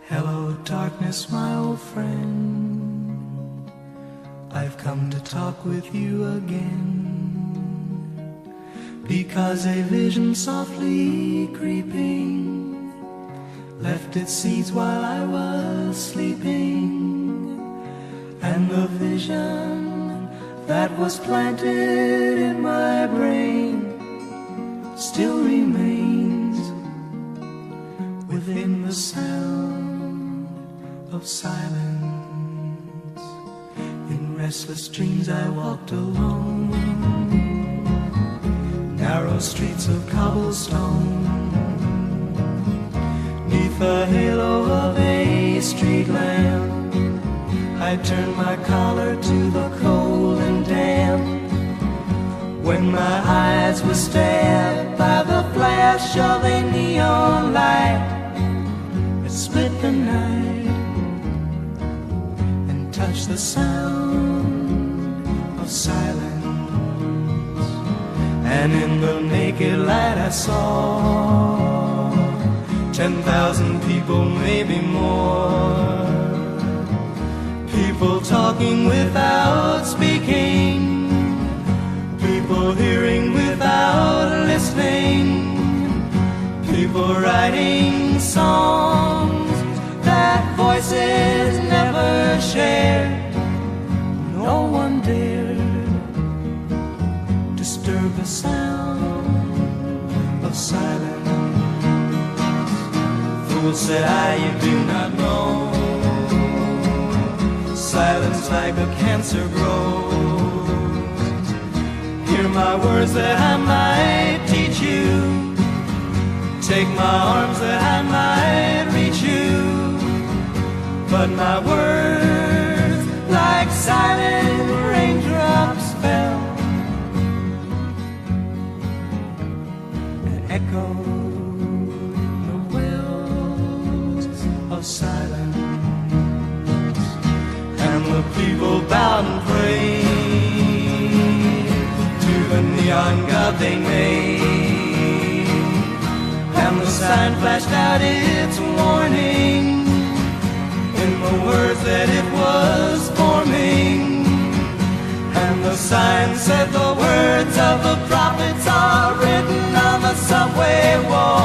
Hello, darkness, my old friend. I've come to talk with you again, because a vision softly creeping left its seeds while I was sleeping, and the vision that was planted in my brain still remains within the sound of silence. In restless dreams I walked alone, narrow streets of cobblestone, neath the halo of a street lamp. I turned my collar to the cold and damp, when my eyes were stabbed by the flash of a neon light. It split the night and touched the sound of silence. And in the naked light I saw 10,000 people, maybe more, people talking without speaking, people hearing without listening, people writing songs that voices never shared. No one dared disturb the sound of silence. Fool, said I, you do not know, silence like a cancer grows. Hear my words that I might teach you, take my arms that I might reach you, but my words like silent raindrops fell and echoed the wells of silence. And the people bowed and prayed to the neon god they made, and the sign flashed out its warning in the words that it was forming. And the sign said, the words of the prophets are written on the subway wall.